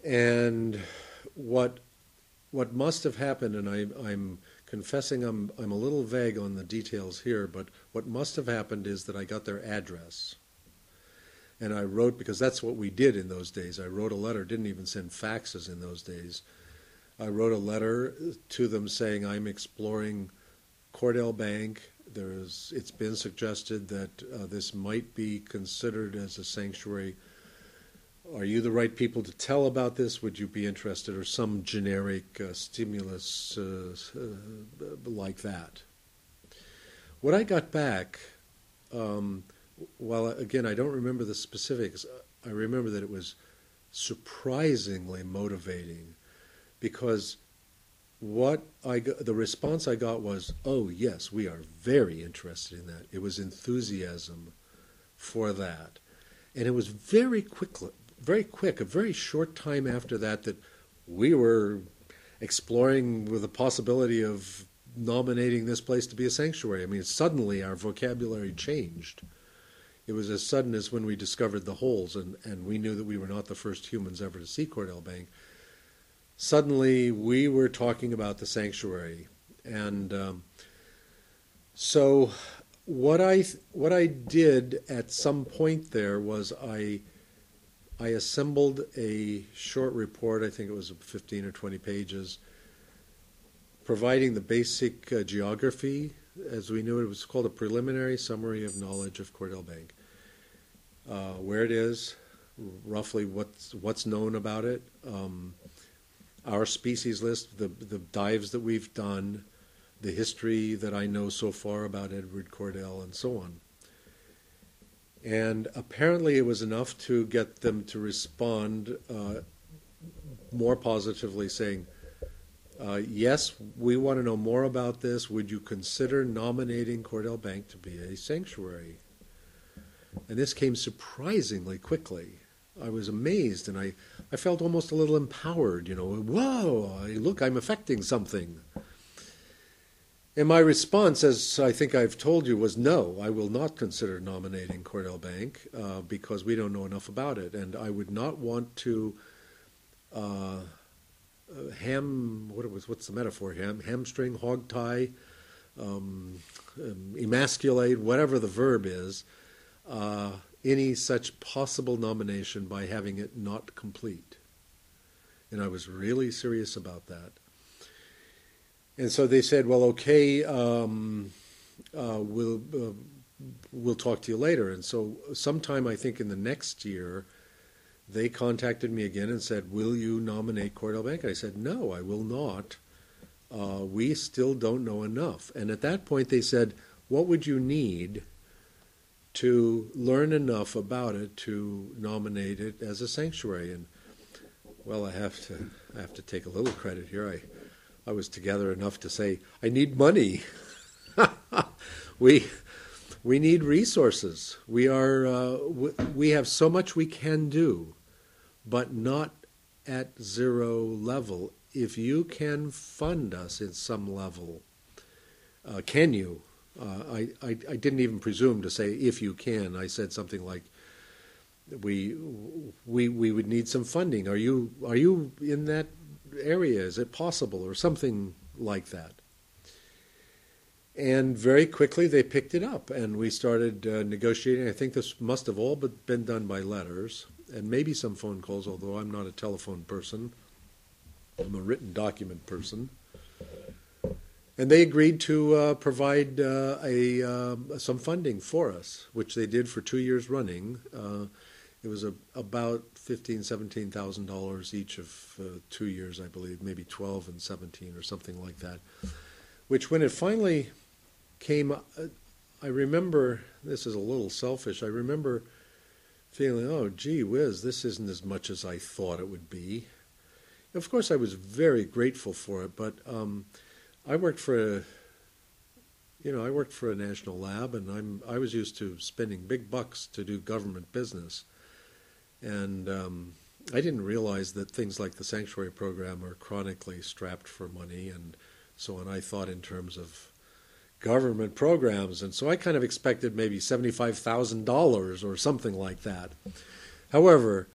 And what what must have happened, and I'm confessing I'm a little vague on the details here, but what must have happened is that I got their address. And I wrote, because that's what we did in those days. I wrote a letter, didn't even send faxes in those days. I wrote a letter to them saying I'm exploring Cordell Bank. It's been suggested that this might be considered as a sanctuary. Are you the right people to tell about this? Would you be interested? Or some generic stimulus like that. What I got back, well, again, I don't remember the specifics. I remember that it was surprisingly motivating because the response I got was, "Oh yes, we are very interested in that." It was enthusiasm for that, and it was very quick, a very short time after that, that we were exploring with the possibility of nominating this place to be a sanctuary. I mean, suddenly our vocabulary changed. It was as sudden as when we discovered the holes, and we knew that we were not the first humans ever to see Cordell Bank. Suddenly, we were talking about the sanctuary, and so what I did at some point there was I assembled a short report. I think it was 15 or 20 pages, providing the basic geography as we knew it. It was called a preliminary summary of knowledge of Cordell Bank, where it is, roughly what's known about it. Our species list, the dives that we've done, the history that I know so far about Edward Cordell, and so on. And apparently it was enough to get them to respond more positively, saying, yes, we want to know more about this. Would you consider nominating Cordell Bank to be a sanctuary? And this came surprisingly quickly. I was amazed, and I felt almost a little empowered, Whoa, look, I'm affecting something. And my response, as I think I've told you, was no, I will not consider nominating Cordell Bank because we don't know enough about it. And I would not want to what's the metaphor? Hamstring, hog tie, emasculate, whatever the verb is, any such possible nomination by having it not complete. And I was really serious about that. And so they said, well, okay, we'll talk to you later. And so sometime, I think in the next year, they contacted me again and said, will you nominate Cordell Bank? I said, no, I will not. We still don't know enough. And at that point they said, what would you need to learn enough about it to nominate it as a sanctuary? And well, I have to take a little credit here. I was together enough to say, I need money. We need resources. We have so much we can do, but not at zero level. If you can fund us at some level, can you? I didn't even presume to say if you can. I said something like, we would need some funding. Are you in that area? Is it possible? Or something like that. And very quickly they picked it up, and we started negotiating. I think this must have all been done by letters, and maybe some phone calls, although I'm not a telephone person. I'm a written document person. And they agreed to provide some funding for us, which they did for 2 years running. It was about $15,000, $17,000 each of 2 years, I believe, maybe 12 and 17 or something like that. Which, when it finally came, I remember, this is a little selfish, I remember feeling, oh, gee whiz, this isn't as much as I thought it would be. Of course, I was very grateful for it, but I worked for a national lab, and I was used to spending big bucks to do government business. And I didn't realize that things like the sanctuary program are chronically strapped for money and so on. I thought in terms of government programs, and so I kind of expected maybe $75,000 or something like that. However,